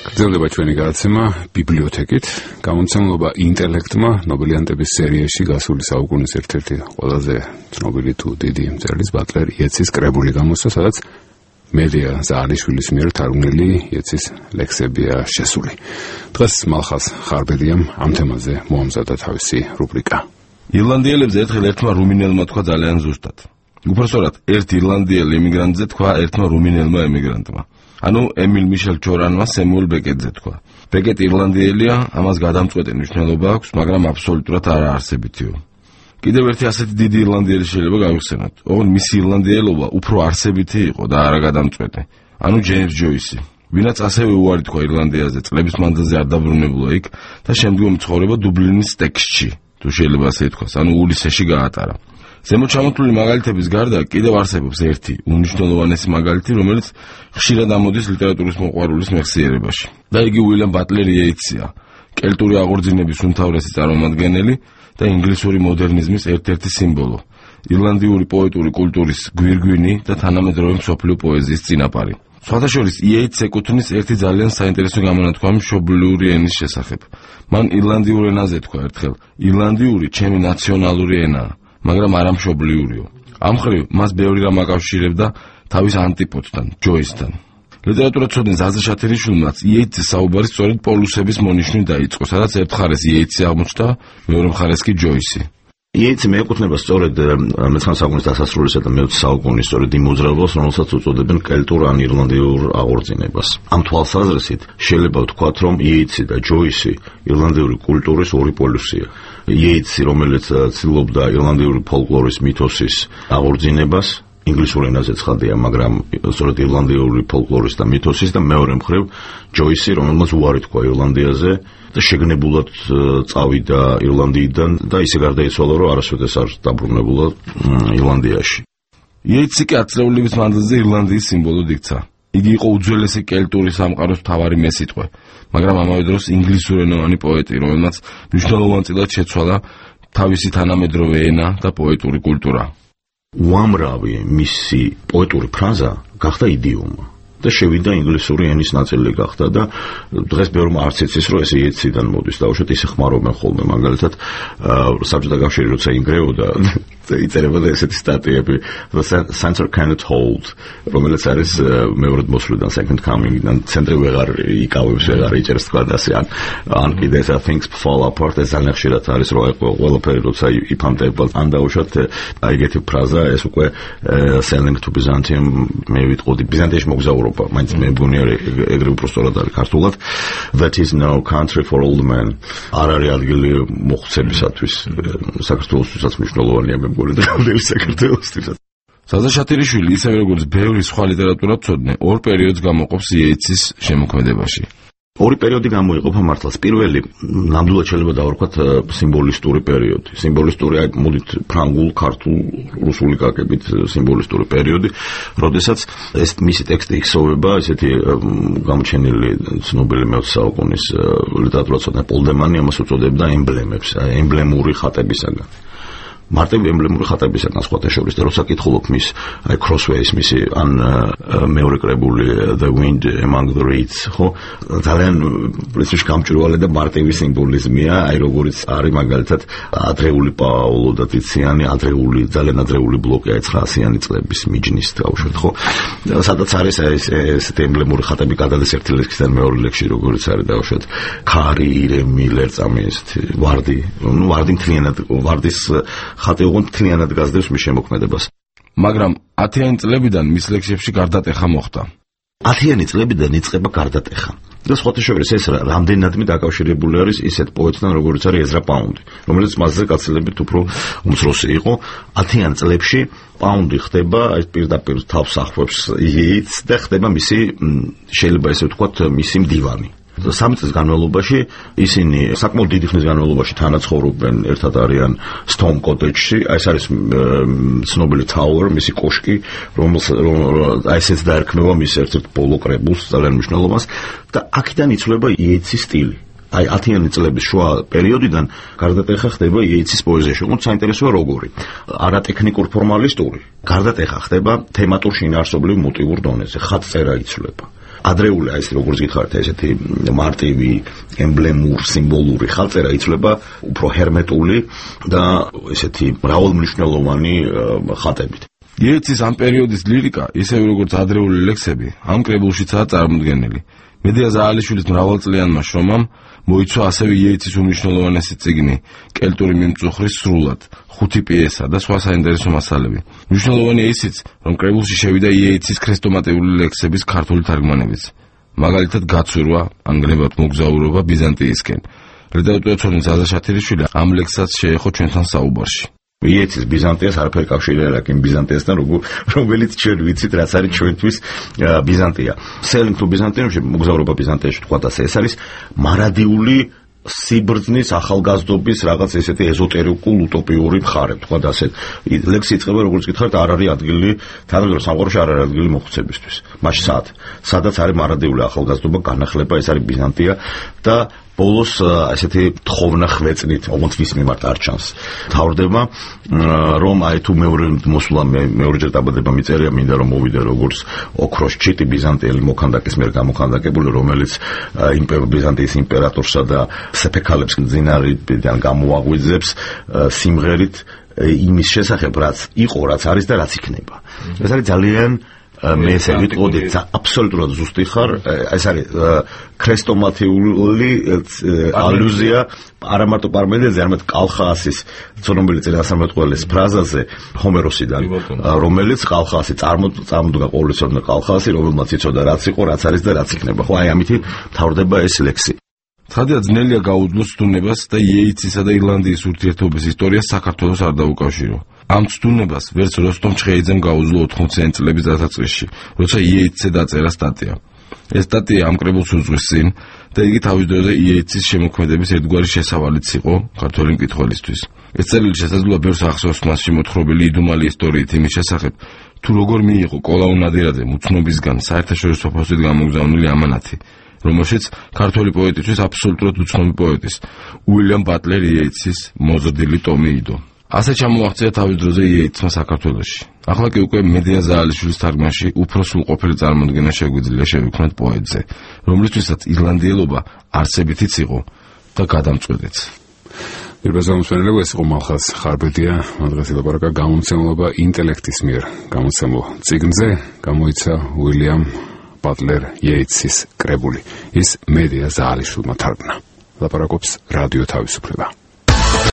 გრძელდება ჩვენი გადაცემა ბიბლიოთეკით. გამომცემლობა ინტელექტმა ნობელიანტების სერიაში გასული საუკუნის ერთ-ერთი ყველაზე ცნობილი თუ დიდი მწერლის ბატლერ იეცის კრებული გამოსცა, სადაც მედია ზაალიშვილის მიერ თარგმნილი იეცის ლექსებია შესული. დღეს მალხას ხარბედიამ ამ თემაზე მოამზადა თავისი რუბრიკა. ირლანდიელებზე ერთხელ ერთმა რუმინელმა თქვა ძალიან ზუსტად. უпростоრად ერთ ირლანდიელ ემიგრანტზე თქვა ერთმა რუმინელმა ემიგრანტმა. ანუ ემილ მიშელ ჯორანმა სემუელ ბეკეტზე თქვა. ბეკეტი ირლანდიელია, ამას გადამწყვეტი მნიშვნელობა აქვს, მაგრამ აბსოლუტურად არაარსებითიო. კიდევ ერთი ასეთი დიდი ირლანდიელი შეიძლება გავიხსენოთ. ოღონდ მისი ირლანდიელობა უფრო არსებითი იყო და არა გადამწყვეტი. ანუ ჯეიმს ჯოისი. ვინაც ასევე უარი თქვა ირლანდიაზე, წლების მანძილზე არ დაბრუნებულა იქ და შემდგომ ცხოვრება დუბლინის ტექსტში, თუ შეიძლება ასე ითქვას, ანუ ულისეში გაატარა. ზემოთ ჩამოთვლილი მაგალითების გარდა კიდევ არსებობს ერთი უნიშნელოვანესი მაგალითი, რომელიც ხშირად ამოდის ლიტერატურის მოყვარულის მეხსიერებაში. და იგი უილიამ ბატლერ იეიცია, კელტური აღორძინების უმთავრესი წარმომადგენელი და ინგლისური მოდერნიზმის ერთ-ერთი სიმბოლო, ირლანდიური პოეტური კულტურის გვირგვინი და თანამედროვე მსოფლიო პოეზიის წინაპარი. სხვათა შორის იეიცს ეკუთვნის ერთი ძალიან საინტერესო გამონათქვამი მშობლიური ენის შესახებ. მან ირლანდიურ ენაზე თქვა ერთხელ, ირლანდიური ჩემი ნაციონალური ენაა, მაგრამ არა მშობლიურიო. ამ მხრივ მას ბევრი რამ აკავშირებდა თავის ანტიპოდთან, ჯოისთან. ლიტერატურაცოდნე ზაზა შათერიშვილმაც იეიცის საუბარი სწორედ პოლუსების მონიშნით დაიწყო, სადაც ერთ მხარეს იეიცი აღმოჩნდა, მეორე მხარეს კი ჯოისი. იეიცი მეეკუთვნება სწორედ მე-19 საუკუნის დასასრულისა და მე-20 საუკუნის სწორედ იმ მოძრაობას, რომელსაც უწოდებენ კელტურ ან ირლანდიურ აღორძინებას. ამ თვალსაზრისით შეიძლება ვთქვათ, რომ იეიცი და ჯოისი ირლანდიური კულტურის ორი პოლუსია. იეიცი, რომელიც ცდილობდა ირლანდიური ფოლკლორის მითოსის აღორძინებას, ინგლისურ ენაზე ცხადია, მაგრამ სწორედ ირლანდიური ფოლკლორის და მითოსის და მეორე მხრივ ჯოისი, რომელმაც უარი თქვა ირლანდიაზე და შეგნებულად წავიდა ირლანდიიდან და ისე გარდაიცვალა, რომ არასოდეს არ დაბრუნებულა ირლანდიაში. იეიცი კი ათწლეულების მანძილზე ირლანდიის სიმბოლოდ იქცა. იგი იყო უძველესი კელტური სამყაროს მთავარი მესიტყვე, მაგრამ ამავე დროს ინგლისურენოვანი პოეტი, რომელმაც მნიშვნელოვანწილად შეცვალა თავისი თანამედროვე ენა და პოეტური კულტურა. უამრავი მისი პოეტური ფრაზა გახდა იდიომა და შევიდა ინგლისური ენის ნაწილი გახდა და დღეს ბევრმა არც იცის, რომ ეს იეიციდან მოდის და უშუალოდ ისე ხმარობენ ხოლმე, მაგალითად საბჭოთა კავშირი როცა ინგრეოდა იწერებოდა ესეთი სტატიები, the censor cannot hold, რომელიც არის მეორედ მოსვლიდან second coming-დან, ცენტრი ვეღარ იკავებს, ვეღარ იჭერს თქვა და ასე, ან კიდე ესა things fall apart, ეს ძალიან ხშირად არის, რომ ყველაფერი როცა იფამდება, ან დაუშვათ ეგეთი ფრაზა, ეს უკვე selling to Byzantium, მე ვიტყოდი ბიზანტიაში მოგზაურობა, მაინც მე მგონია ეგრე უпростоრად არის ქართულად, that is no country for old men. არ არის ადგილი მოხუცებისათვის, საქართველოსთვისაც მნიშვნელოვანია ზაზა შათერიშვილი, ისევე როგორც ბევრი სხვა ლიტერატურათმცოდნე, ორ პერიოდს გამოყოფს იეიცის შემოქმედებაში. ორი პერიოდი გამოიყოფა მართლაც. პირველი, ნამდვილად შეიძლება დავარქვათ სიმბოლისტური პერიოდი. სიმბოლისტური, აი მოდით ფრანგულ, ქართულ, რუსული კაკებით სიმბოლისტური პერიოდი, როდესაც ეს მისი ტექსტი იხსოვება, ესეთი გამოჩენილი ცნობილი მე-20 საუკუნის ლიტერატურათმცოდნე პოლ დემანი ამას უწოდებდა ემბლემებს, ემბლემური ხატებისაგან. მარტივ ემბლემური ხატებისაგან სხვათა შორის და როცა კითხულობ მის აი Crossways მისი ან მეორე კრებული The Wind Among the Reeds, ხო, ძალიან პრინციპში გამჭვირვალე და მარტივი სიმბოლიზმია, აი როგორც არის მაგალითად ადრეული პაოლო და ტიციანი, ძალიან ადრეული ბლოკი, აი 900-იანი წლების მიჯნის დაუშვათ, ხო, სადაც არის ეს ემბლემური ხატები გადადის ერთი ლექსიდან მეორე ლექსში, როგორც არის დაუშვათ ქარი, ირემი, ლერწამი, ვარდი მთლიანად ვარდის ხატი უგონ მთლიანად გაზრდებს მის შემოქმედებას. მაგრამ 10-იანი წლებიდან მის ლექსებში გარდატეხა მოხდა. 10-იანი წლებიდან იწყება გარდატეხა. და სხვათა შორის ეს რამდენადმე დაკავშირებული არის ისეთ პოეტთან, როგორც არის ეზრა პაუნდი, რომელიც მასზე გაცილებით უფრო უმცროსი იყო. 10-იან წლებში პაუნდი ხდება, აი პირდაპირ თავს ახвებს იეიცს და ხდება მისი, შეიძლება ესე ვთქვათ, მისი მდივანი. 3 წლის განმავლობაში ისინი საკმაოდ დიდი ხნის განმავლობაში თანაცხოვრობენ, ერთად არიან Stone Cottage-ში, აი ეს არის ცნობილი Tower, მისი კოშკი, აი ესეც დაერქმევა მის ერთ-ერთ ბოლო კრებულს, ძალიან მნიშვნელოვანს და აქედან იცვლება იეიცის სტილი. აი 10-იანი წლების შუა პერიოდიდან გარდატეხა ხდება იეიცის პოეზიაში, უფრო საინტერესოა როგორი. არა ტექნიკურ ფორმალისტური. გარდატეხა ხდება თემატურ შინაარსობრივ მოტივურ დონეზე, ხატწერა იცვლება. ადრეული აი ეს როგორც გითხარით ესეთი მარტივი ემბლემური სიმბოლური ხალწერა იცვლება უფრო ჰერმეტული და ესეთი მრავალმნიშვნელოვანი ხატებით. იეიცის ამ პერიოდის ლირიკა, ისევე როგორც ადრეული ლექსები, ამ კრებულშიცაა წარმოდგენილი. მედია ზაალიშვილის მრავალწლიანმა შრომამ მოიცვა ასევე იეიცის უმნიშვნელოვანესი წიგნი, კელტური მიმწუხრის სრულად, 5 პიესა და სხვა საინტერესო მასალები. მნიშვნელოვანია ისიც, რომ კრებულში შევიდა იეიცის ქრესტომატიული ლექსების ქართული თარგმანებიც. მაგალითად, გაცურვა, ანგრევად მოგზაურობა ბიზანტიისკენ. რედაქტორ ცოდნის აზაშათილიშვილი ამ ლექსსაც შეეხო ჩვენთან საუბარში. იეიცის ბიზანტიას არაფერი კავშირი არ აქვს იმ ბიზანტიასთან, რომელიც ჩვენ ვიცით, რაც არის ჩვენთვის ბიზანტია. Selling to Byzantium, მოგზაურობა ბიზანტიაში თქვა და ეს არის მარადიული სიბრძნის ახალგაზრდობის რაღაც ესეთი ეზოტერიკულ უტოპიური მხარე, თქვა და ასეთ ლექსი იწყება, როგორც გითხარით, არ არის ადგილი თანამედროვე სამყაროში, არ არის ადგილი მოხუცებისთვის. მაშინ სადაც არის მარადიული ახალგაზრდობა, განახლება, ეს არის ბიზანტია და ბოლოს ესეთი თხოვნა ხვეწნით, ოღონდ ვის მიმართ არ ჩანს. თავდება რომ აი თუ მეორეჯერ დაბადება მიწერია, მინდა რომ მოვიდე როგორც ოქროს ჩიტი ბიზანტიელი მოქანდაკის მიერ გამოქანდაკებული, რომელიც ბიზანტიის იმპერატორსა და სეფექალებს მძინარიდან გამოაღვიძებს სიმღერით იმის შესახებ, რაც იყო, რაც არის და რაც იქნება. ეს არის ძალიან მე ესე ვიტყოდი აბსოლუტურად ზუსტი ხარ, ეს არის ქრესტომატიული ალუზია არა მარტო პარმენიდეზე, არამედ კალხაასის ცნობილი წინასწარმეტყველის ფრაზაზე ჰომეროსიდან, რომელიც კალხაასი წარმოდგა ყოვლისօრნე კალხაასი, რომელმაც იცოდა რაც იყო, რაც არის და რაც იქნება. ხო, აი ამით თავდება ეს ლექსი. ცხადია ძნელია გაუძლოს ცდუნებას და იეიცისა და ირლანდიის ურთიერთობის ისტორიას საქართველოს არ დაუკავშირო. ამ ცდუნებას ვერც როსტომ ჩხეიძემ გაუძლო 80-იანი წლების დასაწყისში, როცა იეიცზე დაწერა სტატია. ეს სტატია ამ კრებულს უძღვის წინ და იგი თავის დროზე იეიცის შემოქმედების ერთგვარი შესავალიც იყო ქართველი მკითხველისთვის. ეს წერილი შესაძლოა ბევრს ახსოვს მასში მოთხრობილი იდუმალი ისტორიით იმის შესახებ, თუ როგორ მიიღო კოლაუ ნადირაძე უცნობისგან საერთაშორისო ფოსით გამოგზავნილი ამანათი, რომელშიც ქართველი პოეტისთვის აბსოლუტურად უცნობი პოეტის უილიამ ბატლერ იეიცის მოზრდილი ტომი იდო. ასე ჩამოაღწია თავის დროზე იეიცმა საქართველოში. ახლა კი უკვე მედია ზაალიშვილის თარგმანში უფრო სრულყოფილი წარმოდგენა შეგვიძლია შევიქმნათ პოეტზე, რომლისთვისაც ირლანდიელობა არსებითიც იყო და გადამწყვეტიც. პირველზამოსვენელება ეს იყო მალხაზ ხარბედია, მადღეს ილაპარაკა გამომცემლობა ინტელექტის მიერ გამოცემულ წიგნზე, გამოიცა უილიამ ბატლერ იეიცის კრებული. ის მედია ზაალიშვილმა თარგმნა. ლაპარაკობს რადიო თავისუფლება.